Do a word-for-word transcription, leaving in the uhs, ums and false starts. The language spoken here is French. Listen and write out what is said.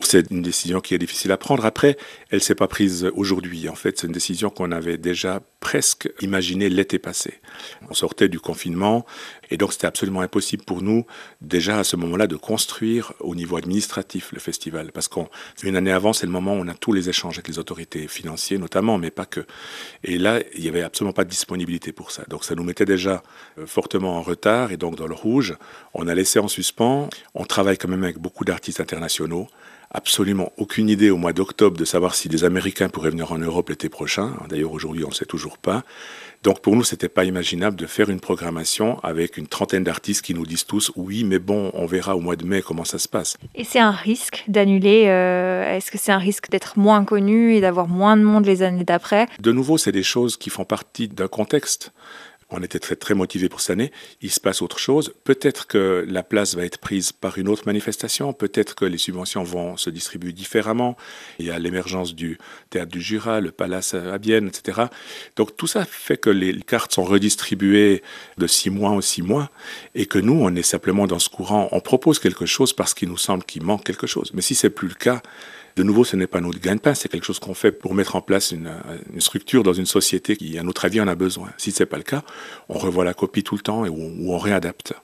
c'est une décision qui est difficile à prendre. Après, elle ne s'est pas prise aujourd'hui. En fait, c'est une décision qu'on avait déjà presque imaginée l'été passé. On sortait du confinement et donc c'était absolument impossible pour nous déjà à ce moment-là de construire au niveau administratif le festival. Parce qu'une année avant, c'est le moment où on a tous les échanges avec les autorités financières notamment, mais pas que. Et là, il n'y avait absolument pas de disponibilité pour ça. Donc ça nous mettait déjà fortement en retard et donc dans le rouge. On a laissé en suspens. On travaille quand même avec beaucoup d'artistes internationaux. Absolument aucune idée au mois d'octobre de savoir si des Américains pourraient venir en Europe l'été prochain. D'ailleurs, aujourd'hui, on ne sait toujours pas. Donc pour nous, ce n'était pas imaginable de faire une programmation avec une trentaine d'artistes qui nous disent tous « oui, mais bon, on verra au mois de mai comment ça se passe ». Et c'est un risque d'annuler euh, Est-ce que c'est un risque d'être moins connu et d'avoir moins de monde les années d'après? De nouveau, c'est des choses qui font partie d'un contexte. On était très, très motivés pour cette année. Il se passe autre chose. Peut-être que la place va être prise par une autre manifestation. Peut-être que les subventions vont se distribuer différemment. Il y a l'émergence du Théâtre du Jura, le Palace à Bienne, et cetera. Donc tout ça fait que les cartes sont redistribuées de six mois en six mois et que nous, on est simplement dans ce courant. On propose quelque chose parce qu'il nous semble qu'il manque quelque chose. Mais si c'est plus le cas, de nouveau, ce n'est pas notre gagne-pain, c'est quelque chose qu'on fait pour mettre en place une, une structure dans une société qui, à notre avis, en a besoin. Si ce n'est pas le cas, on revoit la copie tout le temps et ou on réadapte.